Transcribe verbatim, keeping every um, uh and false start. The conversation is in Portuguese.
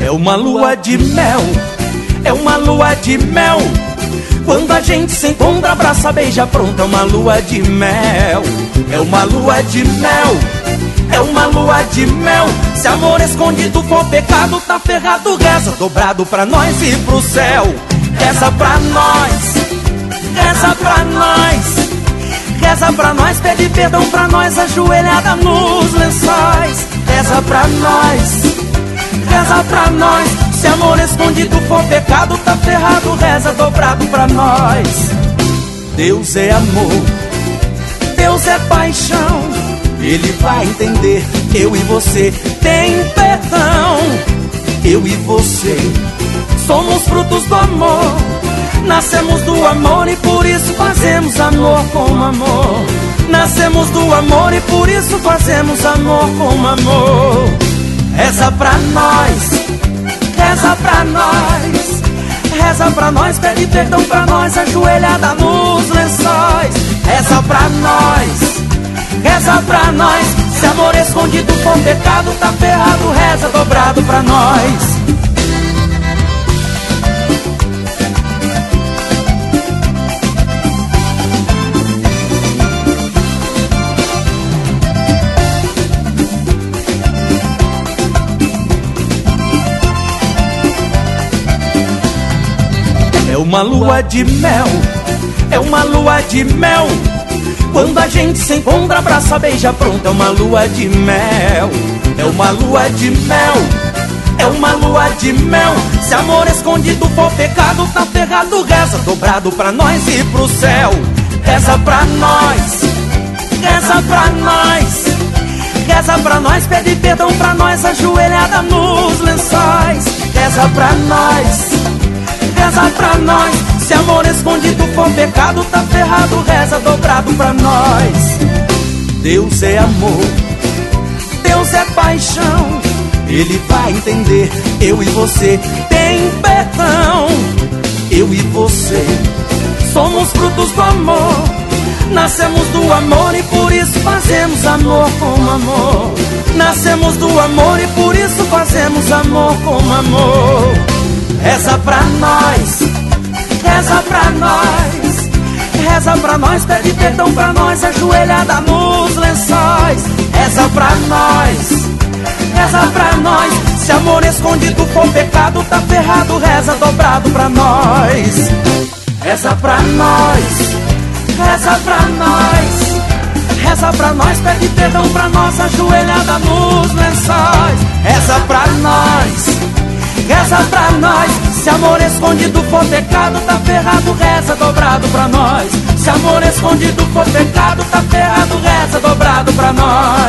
É uma lua de mel, é uma lua de mel. Quando a gente se encontra, abraça, beija, pronto, é uma lua de mel. É uma lua de mel, é uma lua de mel. Se amor escondido for pecado, tá ferrado, reza dobrado pra nós ir pro céu. Reza pra nós, reza pra nós, reza pra nós, pede perdão pra nós, ajoelhada nos lençóis. Reza pra nós, reza pra nós. Se amor escondido for pecado, tá ferrado, reza dobrado pra nós. Deus é amor, Deus é paixão. Ele vai entender, eu e você tem perdão. Eu e você somos frutos do amor. Nascemos do amor e por isso fazemos amor com amor. Nascemos do amor e por isso fazemos amor com amor. Reza pra nós, reza pra nós, reza pra nós, pede perdão pra nós, ajoelhada nos lençóis. Reza pra nós, reza pra nós. Se amor escondido for pecado, tá ferrado, reza dobrado pra nós. É uma lua de mel, é uma lua de mel. Quando a gente se encontra, abraça, beija, pronto, é uma lua de mel. É uma lua de mel, é uma lua de mel. Se amor escondido for pecado, tá ferrado, reza dobrado pra nós ir pro céu. Reza pra nós, reza pra nós, reza pra nós, pede perdão pra nós, ajoelhada nos lençóis. Reza pra nós, reza pra nós. Se amor escondido for pecado, tá ferrado, reza dobrado pra nós. Deus é amor, Deus é paixão. Ele vai entender, eu e você tem perdão. Eu e você somos frutos do amor. Nascemos do amor e por isso fazemos amor com amor. Nascemos do amor e por isso fazemos amor com amor. Reza pra nós, reza pra nós, reza pra nós, pede perdão pra nós, ajoelhada nos lençóis. Reza pra nós, reza pra nós. Se amor escondido for pecado, tá ferrado, reza dobrado pra nós. Reza pra nós, reza pra nós, reza pra nós, pede perdão pra nós, ajoelhada nos lençóis. Reza pra nós, reza pra nós. Se amor escondido for pecado, tá ferrado, reza dobrado pra nós. Se amor escondido for pecado, tá ferrado, reza dobrado pra nós.